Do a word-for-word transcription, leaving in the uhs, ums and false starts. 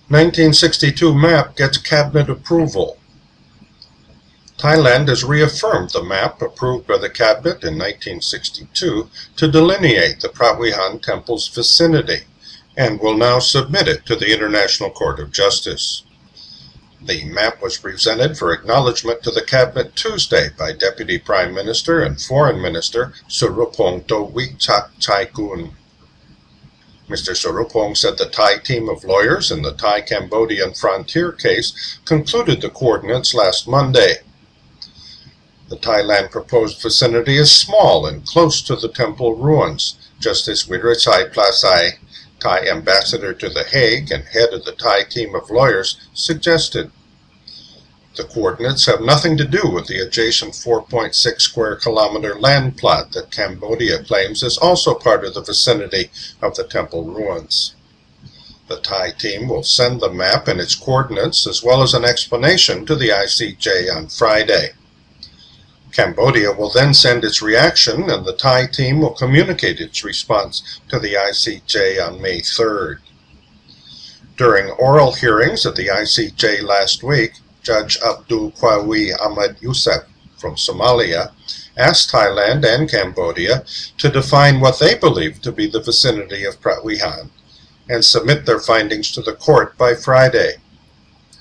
nineteen sixty-two map gets cabinet approval. Thailand has reaffirmed the map approved by the cabinet in nineteen sixty-two to delineate the Phra Vihan temple's vicinity, and will now submit it to the International Court of Justice. The map was presented for acknowledgement to the cabinet Tuesday by Deputy Prime Minister and Foreign Minister Surapong Tawichakchaikul. Mister Surapong said the Thai team of lawyers in the Thai-Cambodian frontier case concluded the coordinates last Monday. The Thailand proposed vicinity is small and close to the temple ruins, Justice Wirachai Plasai, Thai ambassador to The Hague and head of the Thai team of lawyers, suggested. The coordinates have nothing to do with the adjacent four point six square kilometer land plot that Cambodia claims is also part of the vicinity of the temple ruins. The Thai team will send the map and its coordinates as well as an explanation to the I C J on Friday. Cambodia will then send its reaction, and the Thai team will communicate its response to the I C J on May third. During oral hearings at the I C J last week, Judge Abdul Qawi Ahmad Yusuf from Somalia asked Thailand and Cambodia to define what they believe to be the vicinity of Phra Vihan and submit their findings to the court by Friday.